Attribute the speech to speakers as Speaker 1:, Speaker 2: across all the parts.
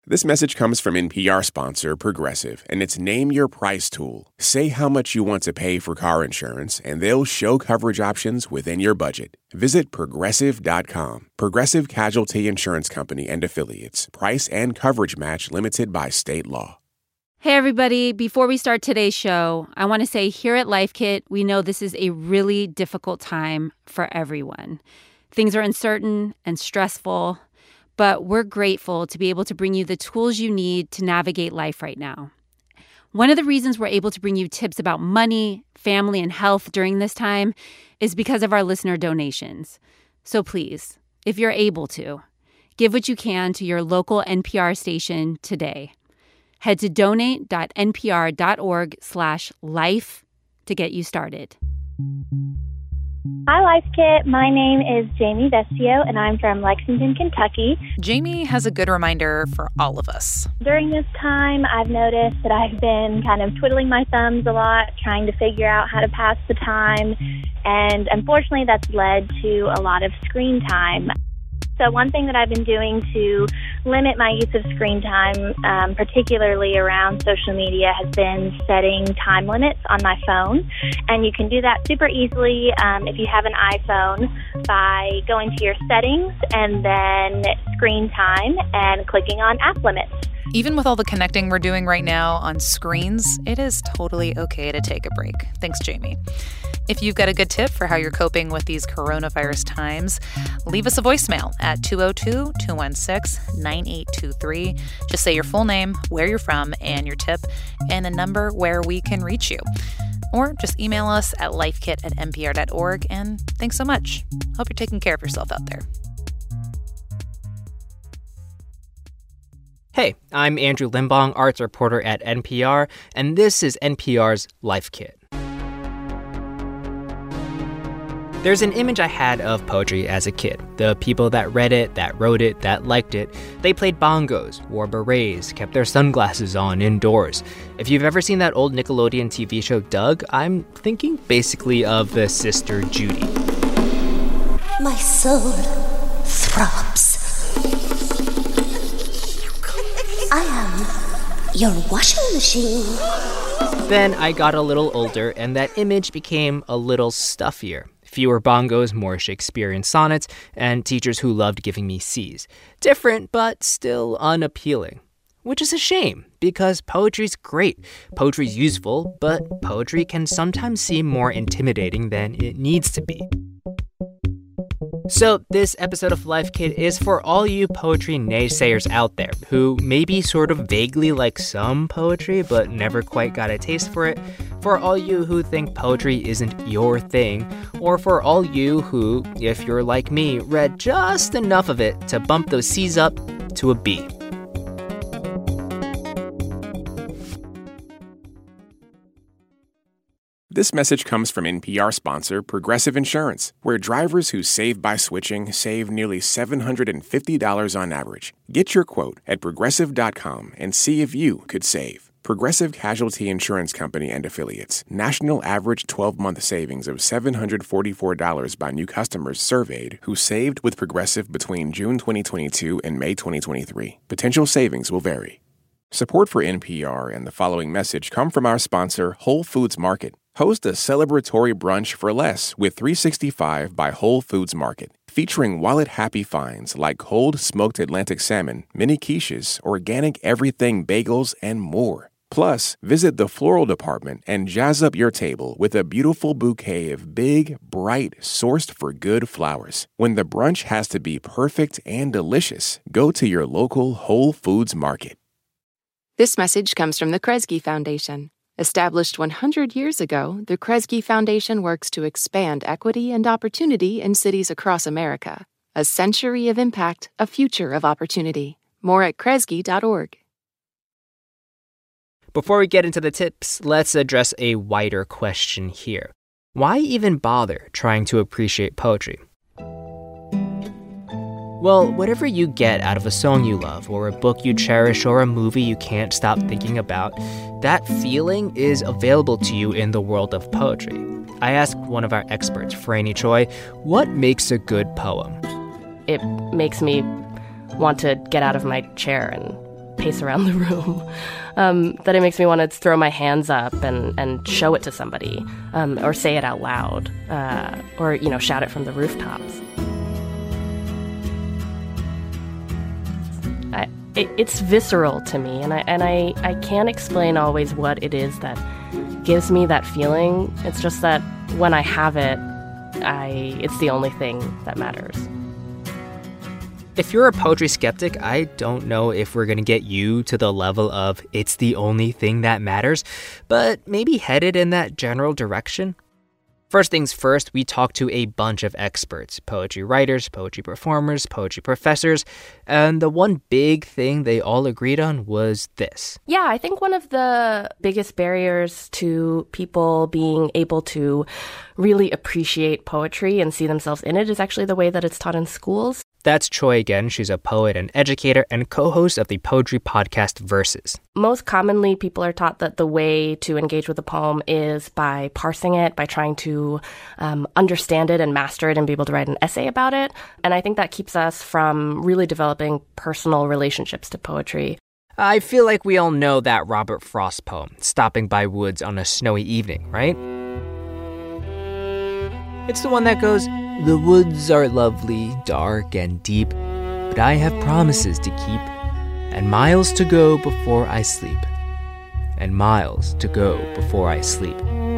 Speaker 1: This message comes from NPR sponsor Progressive, and it's Name Your Price tool. Say how much you want to pay for car insurance, and they'll show coverage options within your budget. Visit Progressive.com. Progressive Casualty Insurance Company and Affiliates. Price and coverage match limited by state law.
Speaker 2: Hey, everybody. Before we start today's show, I want to say here at Life Kit, we know this is a really difficult time for everyone. Things are uncertain and stressful, but we're grateful to be able to bring you the tools you need to navigate life right now. One of the reasons we're able to bring you tips about money, family, and health during this time is because of our listener donations. So please, if you're able to, give what you can to your local NPR station today. Head to donate.npr.org/life to get you started.
Speaker 3: Hi, Life Kit. My name is Jamie Vestio, and I'm from Lexington, Kentucky.
Speaker 4: Jamie has a good reminder for all of us.
Speaker 3: During this time, I've noticed that I've been kind of twiddling my thumbs a lot, trying to figure out how to pass the time, and unfortunately, that's led to a lot of screen time. So one thing that I've been doing to limit my use of screen time, particularly around social media, has been setting time limits on my phone. And you can do that super easily if you have an iPhone by going to your settings and then screen time and clicking on app limits.
Speaker 4: Even with all the connecting we're doing right now on screens, it is totally okay to take a break. Thanks, Jamie. If you've got a good tip for how you're coping with these coronavirus times, leave us a voicemail at 202-216-9823. Just say your full name, where you're from, and your tip, and a number where we can reach you. Or just email us at lifekit@npr.org. And thanks so much. Hope you're taking care of yourself out there.
Speaker 5: Hey, I'm Andrew Limbong, arts reporter at NPR, and this is NPR's Life Kit. There's an image I had of poetry as a kid. The people that read it, that wrote it, that liked it, they played bongos, wore berets, kept their sunglasses on indoors. If you've ever seen that old Nickelodeon TV show Doug, I'm thinking basically of the Sister Judy.
Speaker 6: My soul throbs. I am your washing machine.
Speaker 5: Then I got a little older, and that image became a little stuffier. Fewer bongos, more Shakespearean sonnets, and teachers who loved giving me C's. Different, but still unappealing. Which is a shame, because poetry's great. Poetry's useful, but poetry can sometimes seem more intimidating than it needs to be. So this episode of Life Kit is for all you poetry naysayers out there who maybe sort of vaguely like some poetry but never quite got a taste for it, for all you who think poetry isn't your thing, or for all you who, if you're like me, read just enough of it to bump those C's up to a B.
Speaker 1: This message comes from NPR sponsor Progressive Insurance, where drivers who save by switching save nearly $750 on average. Get your quote at Progressive.com and see if you could save. Progressive Casualty Insurance Company and Affiliates. National average 12-month savings of $744 by new customers surveyed who saved with Progressive between June 2022 and May 2023. Potential savings will vary. Support for NPR and the following message come from our sponsor, Whole Foods Market. Host a celebratory brunch for less with 365 by Whole Foods Market, featuring wallet-happy finds like cold smoked Atlantic salmon, mini quiches, organic everything bagels, and more. Plus, visit the floral department and jazz up your table with a beautiful bouquet of big, bright, sourced for good flowers. When the brunch has to be perfect and delicious, go to your local Whole Foods Market.
Speaker 7: This message comes from the Kresge Foundation. Established 100 years ago, the Kresge Foundation works to expand equity and opportunity in cities across America. A century of impact, a future of opportunity. More at kresge.org.
Speaker 5: Before we get into the tips, let's address a wider question here. Why even bother trying to appreciate poetry? Well, whatever you get out of a song you love, or a book you cherish, or a movie you can't stop thinking about, that feeling is available to you in the world of poetry. I asked one of our experts, Franny Choi, what makes a good poem?
Speaker 8: It makes me want to get out of my chair and pace around the room, that it makes me want to throw my hands up and show it to somebody, or say it out loud, or, shout it from the rooftops. It's visceral to me, and I can't explain always what it is that gives me that feeling. It's just that when I have it, it's the only thing that matters.
Speaker 5: If you're a poetry skeptic, I don't know if we're going to get you to the level of it's the only thing that matters, but maybe headed in that general direction. First things first, we talked to a bunch of experts, poetry writers, poetry performers, poetry professors, and the one big thing they all agreed on was this.
Speaker 8: Yeah, I think one of the biggest barriers to people being able to really appreciate poetry and see themselves in it is actually the way that it's taught in schools.
Speaker 5: That's Choi again. She's a poet and educator and co-host of the poetry podcast Verses.
Speaker 8: Most commonly, people are taught that the way to engage with a poem is by parsing it, by trying to understand it and master it and be able to write an essay about it. And I think that keeps us from really developing personal relationships to poetry.
Speaker 5: I feel like we all know that Robert Frost poem, Stopping by Woods on a Snowy Evening, right? It's the one that goes, "The woods are lovely, dark and deep, but I have promises to keep, and miles to go before I sleep, and miles to go before I sleep."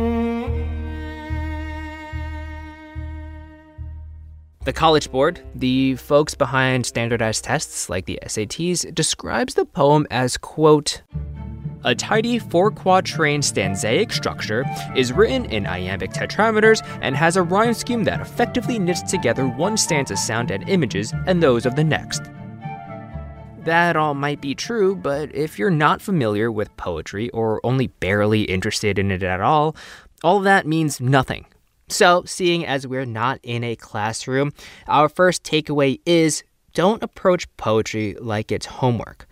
Speaker 5: The College Board, the folks behind standardized tests like the SATs, describes the poem as, quote, "A tidy 4-quatrain stanzaic structure, is written in iambic tetrameters, and has a rhyme scheme that effectively knits together one stanza's sound and images and those of the next." That all might be true, but if you're not familiar with poetry or only barely interested in it at all that means nothing. So, seeing as we're not in a classroom, our first takeaway is don't approach poetry like it's homework.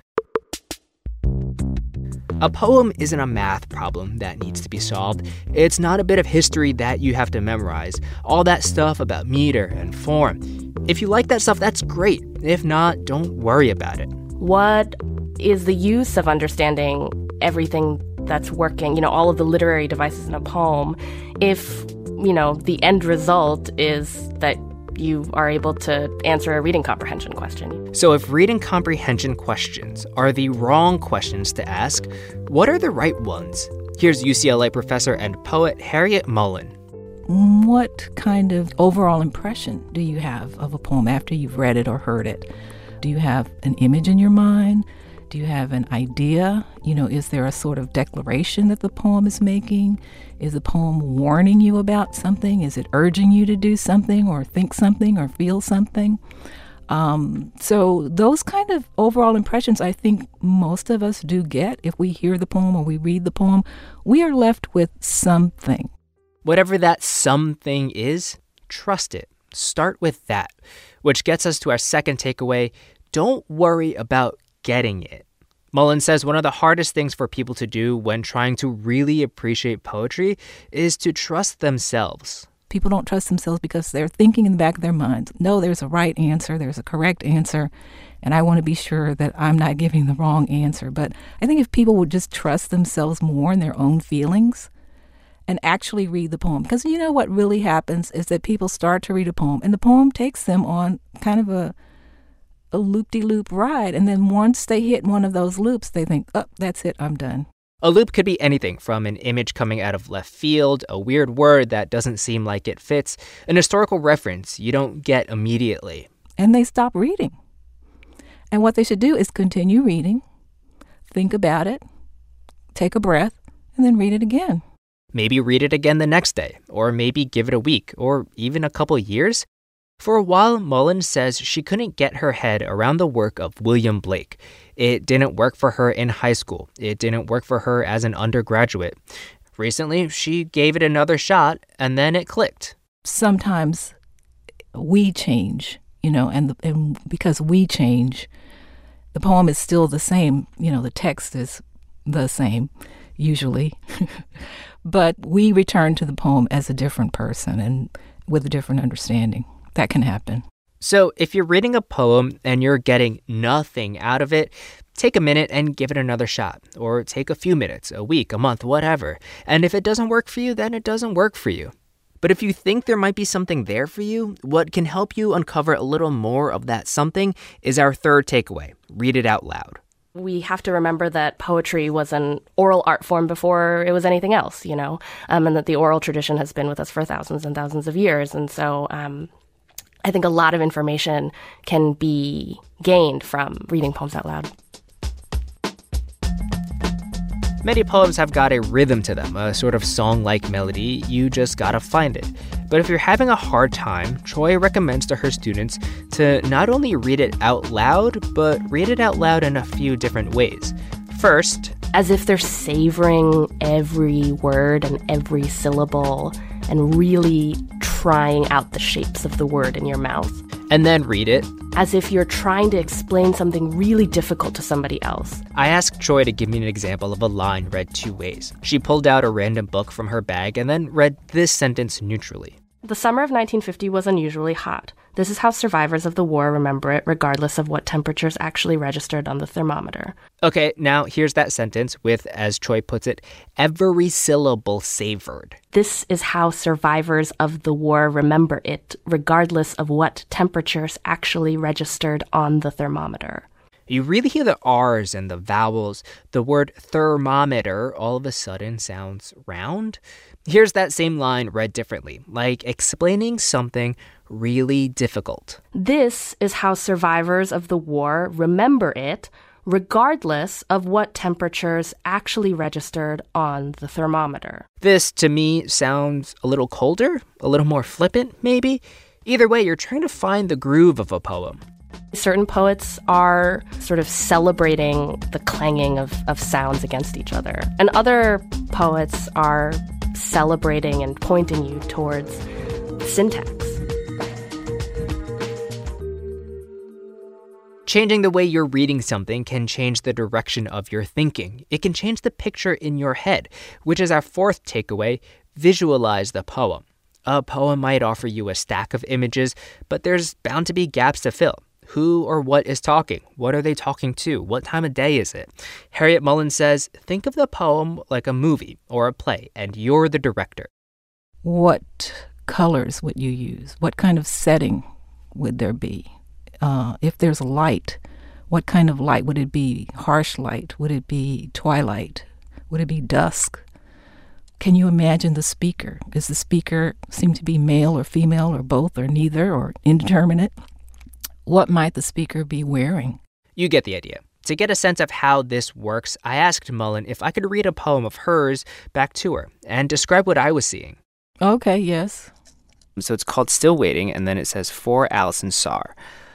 Speaker 5: A poem isn't a math problem that needs to be solved. It's not a bit of history that you have to memorize. All that stuff about meter and form. If you like that stuff, that's great. If not, don't worry about it.
Speaker 8: What is the use of understanding everything that's working, all of the literary devices in a poem, if, the end result is that you are able to answer a reading comprehension question?
Speaker 5: So if reading comprehension questions are the wrong questions to ask, what are the right ones? Here's UCLA professor and poet Harriet Mullen.
Speaker 9: What kind of overall impression do you have of a poem after you've read it or heard it? Do you have an image in your mind? Do you have an idea? Is there a sort of declaration that the poem is making? Is the poem warning you about something? Is it urging you to do something or think something or feel something? So those kind of overall impressions, I think most of us do get. If we hear the poem or we read the poem, we are left with something.
Speaker 5: Whatever that something is, trust it. Start with that. Which gets us to our second takeaway. Don't worry about getting it. Mullen says one of the hardest things for people to do when trying to really appreciate poetry is to trust themselves.
Speaker 9: People don't trust themselves because they're thinking in the back of their minds, no, there's a right answer, there's a correct answer, and I want to be sure that I'm not giving the wrong answer. But I think if people would just trust themselves more in their own feelings and actually read the poem, because what really happens is that people start to read a poem, and the poem takes them on kind of a loop-de-loop ride, and then once they hit one of those loops, they think, oh, that's it, I'm done.
Speaker 5: A loop could be anything from an image coming out of left field, a weird word that doesn't seem like it fits, an historical reference you don't get immediately.
Speaker 9: And they stop reading. And what they should do is continue reading, think about it, take a breath, and then read it again.
Speaker 5: Maybe read it again the next day, or maybe give it a week, or even a couple years. For a while, Mullen says she couldn't get her head around the work of William Blake. It didn't work for her in high school. It didn't work for her as an undergraduate. Recently, she gave it another shot, and then it clicked.
Speaker 9: Sometimes we change, and because we change, the poem is still the same. The text is the same, usually. But we return to the poem as a different person and with a different understanding. That can happen.
Speaker 5: So if you're reading a poem and you're getting nothing out of it, take a minute and give it another shot. Or take a few minutes, a week, a month, whatever. And if it doesn't work for you, then it doesn't work for you. But if you think there might be something there for you, what can help you uncover a little more of that something is our third takeaway. Read it out loud.
Speaker 8: We have to remember that poetry was an oral art form before it was anything else, and that the oral tradition has been with us for thousands and thousands of years. And so I think a lot of information can be gained from reading poems out loud.
Speaker 5: Many poems have got a rhythm to them, a sort of song-like melody. You just gotta find it. But if you're having a hard time, Choi recommends to her students to not only read it out loud, but read it out loud in a few different ways. First,
Speaker 8: as if they're savoring every word and every syllable and really trying out the shapes of the word in your mouth.
Speaker 5: And then read it
Speaker 8: as if you're trying to explain something really difficult to somebody else.
Speaker 5: I asked Choi to give me an example of a line read two ways. She pulled out a random book from her bag and then read this sentence neutrally.
Speaker 8: The summer of 1950 was unusually hot. This is how survivors of the war remember it, regardless of what temperatures actually registered on the thermometer.
Speaker 5: Okay, now here's that sentence with, as Choi puts it, every syllable savored.
Speaker 8: This is how survivors of the war remember it, regardless of what temperatures actually registered on the thermometer.
Speaker 5: You really hear the R's and the vowels. The word thermometer all of a sudden sounds round. Here's that same line read differently, like explaining something really difficult.
Speaker 8: This is how survivors of the war remember it, regardless of what temperatures actually registered on the thermometer.
Speaker 5: This, to me, sounds a little colder, a little more flippant, maybe. Either way, you're trying to find the groove of a poem.
Speaker 8: Certain poets are sort of celebrating the clanging of sounds against each other. And other poets are celebrating and pointing you towards syntax.
Speaker 5: Changing the way you're reading something can change the direction of your thinking. It can change the picture in your head, which is our fourth takeaway: visualize the poem. A poem might offer you a stack of images, but there's bound to be gaps to fill. Who or what is talking? What are they talking to? What time of day is it? Harriet Mullen says, think of the poem like a movie or a play, and you're the director.
Speaker 9: What colors would you use? What kind of setting would there be? If there's light, what kind of light? Would it be harsh light? Would it be twilight? Would it be dusk? Can you imagine the speaker? Does the speaker seem to be male or female or both or neither or indeterminate? What might the speaker be wearing?
Speaker 5: You get the idea. To get a sense of how this works, I asked Mullen if I could read a poem of hers back to her and describe what I was seeing.
Speaker 9: Okay, yes.
Speaker 5: So it's called Still Waiting, and then it says, For Allison Sarr.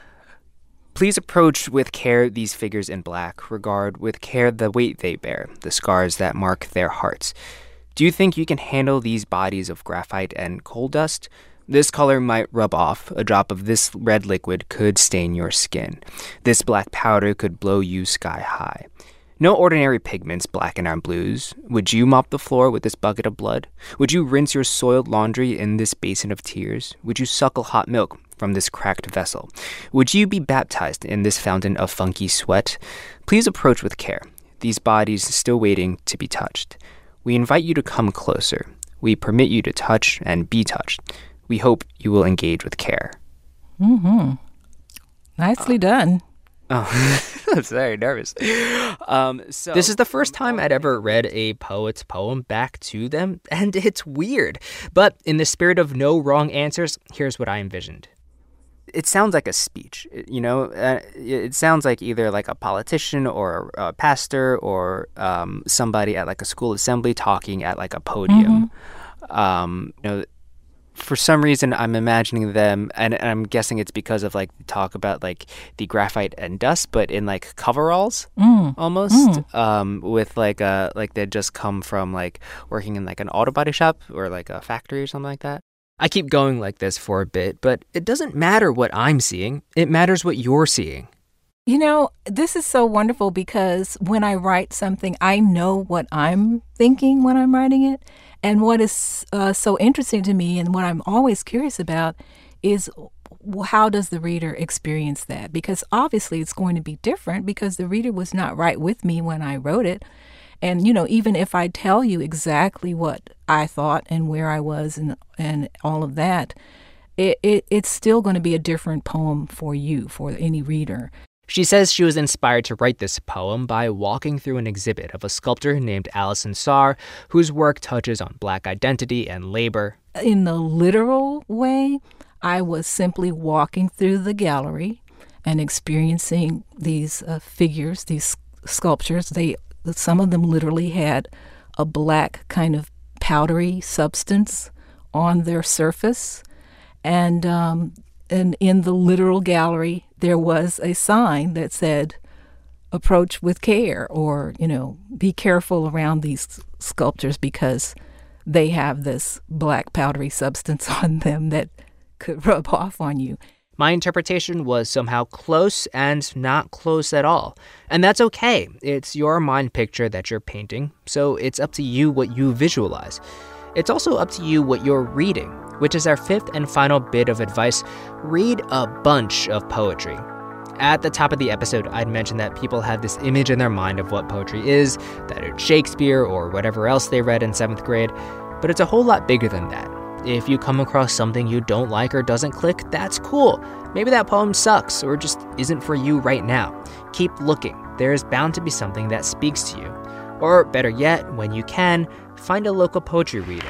Speaker 5: Please approach with care these figures in black. Regard with care the weight they bear, the scars that mark their hearts. Do you think you can handle these bodies of graphite and coal dust? This color might rub off. A drop of this red liquid could stain your skin. This black powder could blow you sky high. No ordinary pigments blacken our blues. Would you mop the floor with this bucket of blood? Would you rinse your soiled laundry in this basin of tears? Would you suckle hot milk from this cracked vessel? Would you be baptized in this fountain of funky sweat? Please approach with care. These bodies still waiting to be touched. We invite you to come closer. We permit you to touch and be touched. We hope you will engage with care.
Speaker 9: Mm-hmm. Nicely done.
Speaker 5: Oh, I'm very nervous. This is the first time I'd ever read a poet's poem back to them, and it's weird. But in the spirit of no wrong answers, here's what I envisioned. It sounds like a speech, it sounds like either like a politician or a pastor or somebody at like a school assembly talking at like a podium. Mm-hmm. For some reason, I'm imagining them, and I'm guessing it's because of like the talk about like the graphite and dust, but in like coveralls almost, with like they'd just come from like working in like an auto body shop or like a factory or something like that. I keep going like this for a bit, but it doesn't matter what I'm seeing. It matters what you're seeing.
Speaker 9: You know, this is so wonderful because when I write something, I know what I'm thinking when I'm writing it. And what is so interesting to me and what I'm always curious about is how does the reader experience that? Because obviously it's going to be different because the reader was not right with me when I wrote it. And, even if I tell you exactly what I thought and where I was and all of that, it's still going to be a different poem for you, for any reader.
Speaker 5: She says she was inspired to write this poem by walking through an exhibit of a sculptor named Alison Saar, whose work touches on Black identity and labor. In the literal way, I was simply walking through the gallery and experiencing these figures, these sculptures. Some of them literally had a black kind of powdery substance on their surface. And in the literal gallery, there was a sign that said, approach with care, or, be careful around these sculptures because they have this black powdery substance on them that could rub off on you. My interpretation was somehow close and not close at all. And that's okay. It's your mind picture that you're painting, so it's up to you what you visualize. It's also up to you what you're reading, which is our fifth and final bit of advice. Read a bunch of poetry. At the top of the episode, I'd mentioned that people have this image in their mind of what poetry is, that it's Shakespeare or whatever else they read in 7th grade, but it's a whole lot bigger than that. If you come across something you don't like or doesn't click, that's cool. Maybe that poem sucks or just isn't for you right now. Keep looking. There is bound to be something that speaks to you. Or better yet, when you can, find a local poetry reading.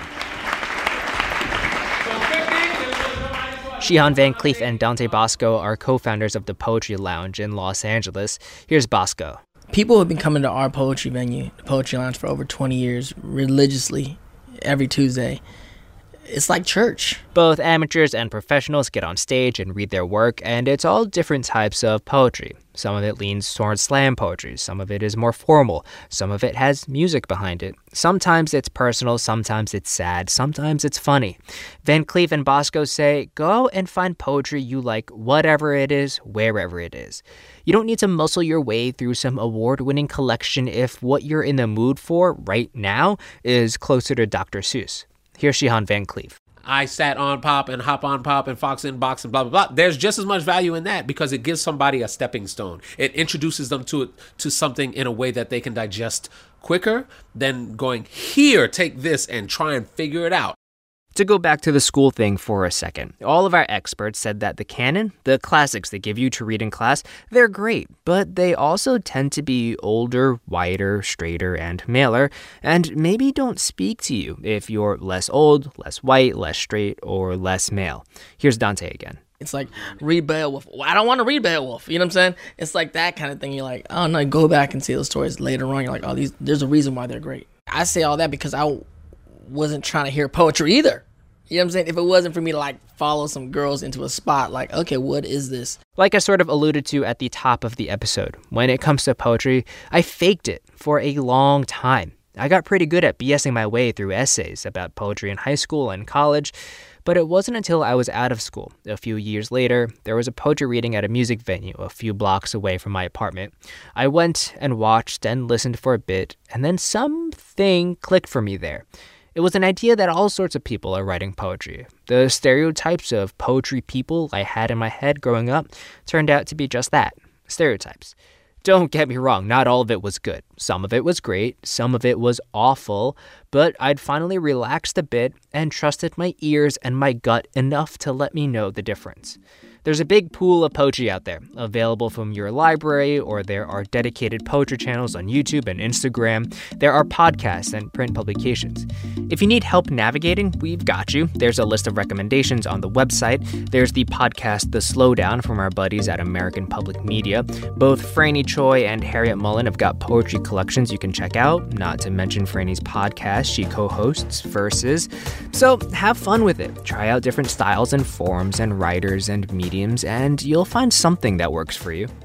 Speaker 5: Shihan Van Clief and Dante Bosco are co-founders of the Poetry Lounge in Los Angeles. Here's Bosco.
Speaker 10: People have been coming to our poetry venue, the Poetry Lounge, for over 20 years, religiously, every Tuesday. It's like church.
Speaker 5: Both amateurs and professionals get on stage and read their work, and it's all different types of poetry. Some of it leans towards slam poetry, some of it is more formal, some of it has music behind it. Sometimes it's personal, sometimes it's sad, sometimes it's funny. Van Clief and Bosco say, go and find poetry you like, whatever it is, wherever it is. You don't need to muscle your way through some award-winning collection if what you're in the mood for right now is closer to Dr. Seuss. Here's Shihan Van Clief.
Speaker 11: I sat on Pop and Hop on Pop and Fox in Box and blah, blah, blah. There's just as much value in that because it gives somebody a stepping stone. It introduces them to something in a way that they can digest quicker than going, here, take this and try and figure it out.
Speaker 5: To go back to the school thing for a second, all of our experts said that the canon, the classics they give you to read in class, they're great, but they also tend to be older, whiter, straighter, and maler, and maybe don't speak to you if you're less old, less white, less straight, or less male. Here's Dante again.
Speaker 10: It's like, read Beowulf. Well, I don't want to read Beowulf. You know what I'm saying? It's like that kind of thing. You're like, oh no, go back and see those stories later on. You're like, oh, there's a reason why they're great. I say all that because I wasn't trying to hear poetry either. You know what I'm saying? If it wasn't for me to follow some girls into a spot, okay, what is this?
Speaker 5: Like I sort of alluded to at the top of the episode, when it comes to poetry, I faked it for a long time. I got pretty good at BSing my way through essays about poetry in high school and college, but it wasn't until I was out of school, a few years later, there was a poetry reading at a music venue a few blocks away from my apartment. I went and watched and listened for a bit, and then something clicked for me there. It was an idea that all sorts of people are writing poetry. The stereotypes of poetry people I had in my head growing up turned out to be just that, stereotypes. Don't get me wrong, not all of it was good. Some of it was great, some of it was awful, but I'd finally relaxed a bit and trusted my ears and my gut enough to let me know the difference. There's a big pool of poetry out there, available from your library, or there are dedicated poetry channels on YouTube and Instagram. There are podcasts and print publications. If you need help navigating, we've got you. There's a list of recommendations on the website. There's the podcast The Slowdown from our buddies at American Public Media. Both Franny Choi and Harriet Mullen have got poetry collections you can check out, not to mention Franny's podcast she co-hosts, Verses. So have fun with it. Try out different styles and forms and writers and mediums, and you'll find something that works for you.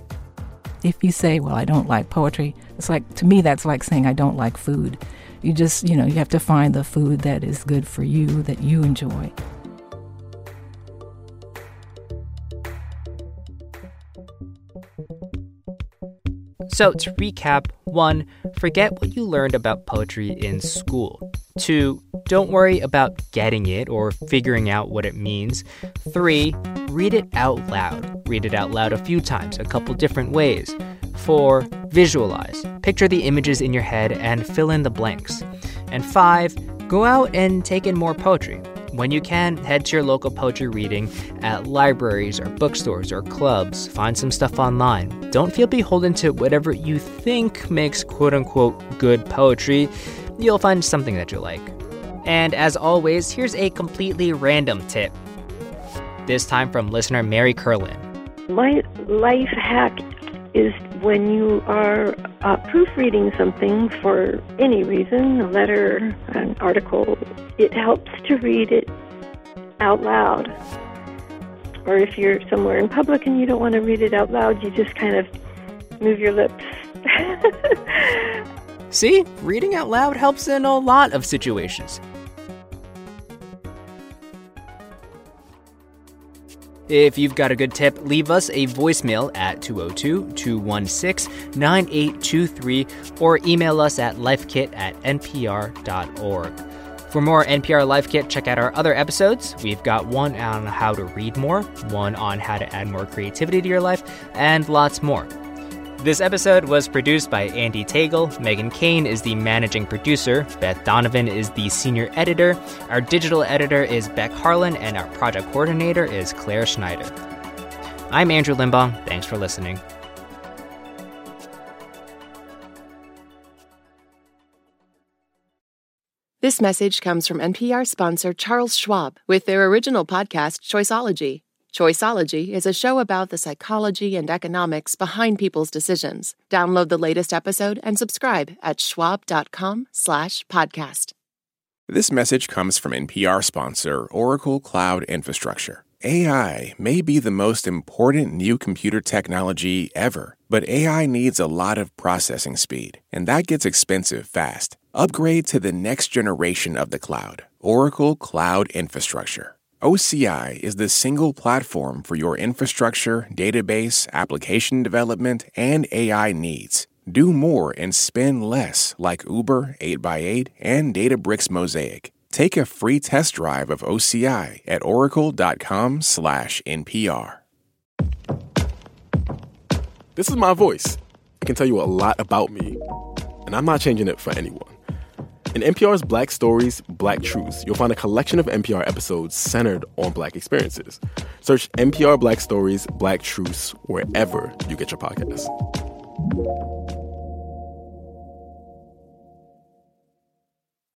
Speaker 9: If you say, well, I don't like poetry, it's like, to me, that's like saying I don't like food. You just, you have to find the food that is good for you, that you enjoy.
Speaker 5: So to recap, 1, forget what you learned about poetry in school. 2, don't worry about getting it or figuring out what it means. 3, read it out loud. Read it out loud a few times, a couple different ways. 4, visualize. Picture the images in your head and fill in the blanks. And 5, go out and take in more poetry. When you can, head to your local poetry reading at libraries or bookstores or clubs. Find some stuff online. Don't feel beholden to whatever you think makes quote-unquote good poetry. You'll find something that you like. And as always, here's a completely random tip. This time from listener Mary Curlin.
Speaker 12: My life hack is when you are proofreading something for any reason, a letter, an article, it helps to read it out loud. Or if you're somewhere in public and you don't want to read it out loud, you just kind of move your lips.
Speaker 5: See, reading out loud helps in a lot of situations. If you've got a good tip, leave us a voicemail at 202-216-9823 or email us at lifekit@npr.org. For more NPR Life Kit, check out our other episodes. We've got one on how to read more, one on how to add more creativity to your life, and lots more. This episode was produced by Andy Tagle. Megan Kane is the managing producer. Beth Donovan is the senior editor. Our digital editor is Beck Harlan, and our project coordinator is Claire Schneider. I'm Andrew Limbong. Thanks for listening.
Speaker 7: This message comes from NPR sponsor Charles Schwab with their original podcast, Choiceology. Choiceology is a show about the psychology and economics behind people's decisions. Download the latest episode and subscribe at schwab.com/podcast.
Speaker 1: This message comes from NPR sponsor Oracle Cloud Infrastructure. AI may be the most important new computer technology ever, but AI needs a lot of processing speed, and that gets expensive fast. Upgrade to the next generation of the cloud, Oracle Cloud Infrastructure. OCI is the single platform for your infrastructure, database, application development, and AI needs. Do more and spend less like Uber, 8x8, and Databricks Mosaic. Take a free test drive of OCI at oracle.com/NPR.
Speaker 13: This is my voice. It can tell you a lot about me, and I'm not changing it for anyone. In NPR's Black Stories, Black Truths, you'll find a collection of NPR episodes centered on Black experiences. Search NPR Black Stories, Black Truths wherever you get your podcasts.